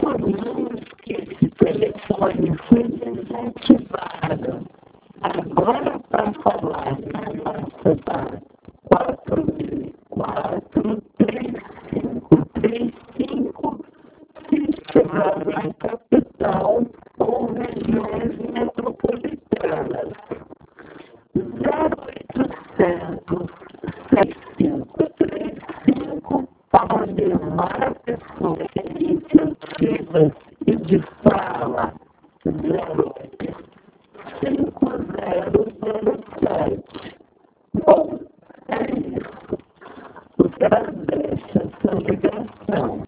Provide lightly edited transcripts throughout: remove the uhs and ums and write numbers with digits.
por isso que esse telefone foi desativado. Agora, para falar na nossa da 4004-3535, se estiver na capital ou regiões metropolitanas. 0800-6535 para levar pessoas iniciativas e de fala 085007. Bom, é isso. Agradeço essa ligação.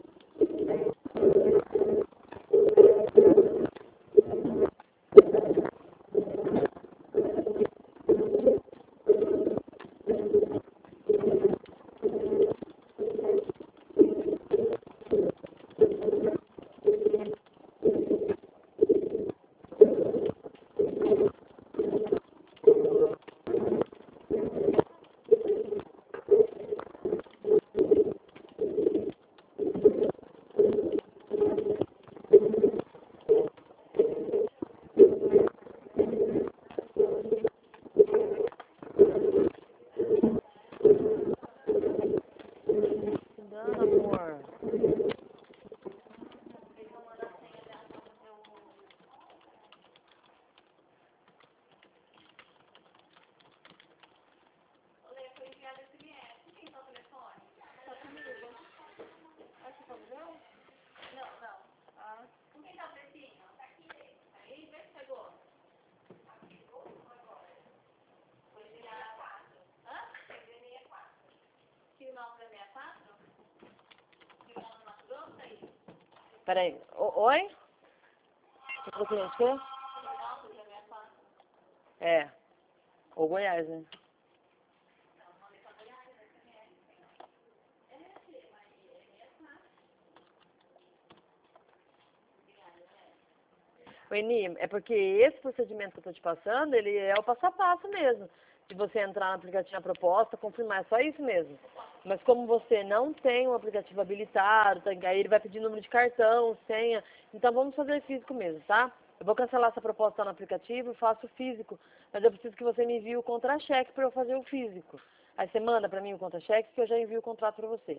Peraí, oi? O cliente quer? É, ou Goiás, né? Oi, Eni, é porque esse procedimento que eu tô te passando, ele é o passo a passo mesmo. De você entrar no aplicativo, na proposta, confirmar, é só isso mesmo. Mas como você não tem um aplicativo habilitado, aí ele vai pedir número de cartão, senha, então vamos fazer físico mesmo, tá? Eu vou cancelar essa proposta no aplicativo e faço físico, mas eu preciso que você me envie o contra-cheque para eu fazer o físico. Aí você manda para mim o contra-cheque que eu já envio o contrato para você.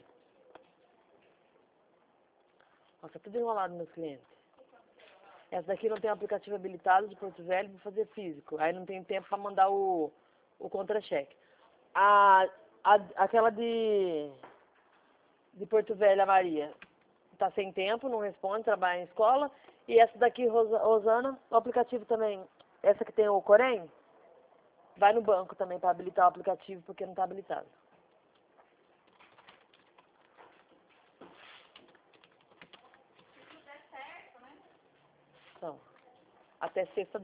Nossa, tudo enrolado, meus clientes. Essa daqui não tem um aplicativo habilitado de Porto Velho para fazer físico. Aí não tem tempo para mandar o contra-cheque. Aquela de Porto Velho, a Maria, tá sem tempo, não responde, trabalha em escola. E essa daqui, Rosana, o aplicativo também, essa que tem o Corém, vai no banco também para habilitar o aplicativo, porque não está habilitado. Então, até sexta.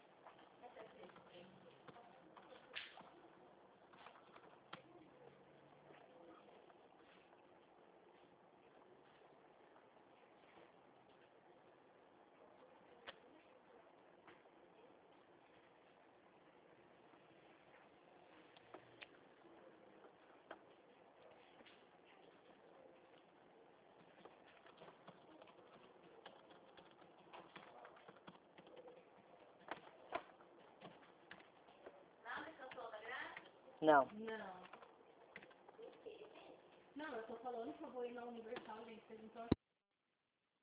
Não. Não, eu tô falando que eu vou ir na Universal, gente. Vocês não estão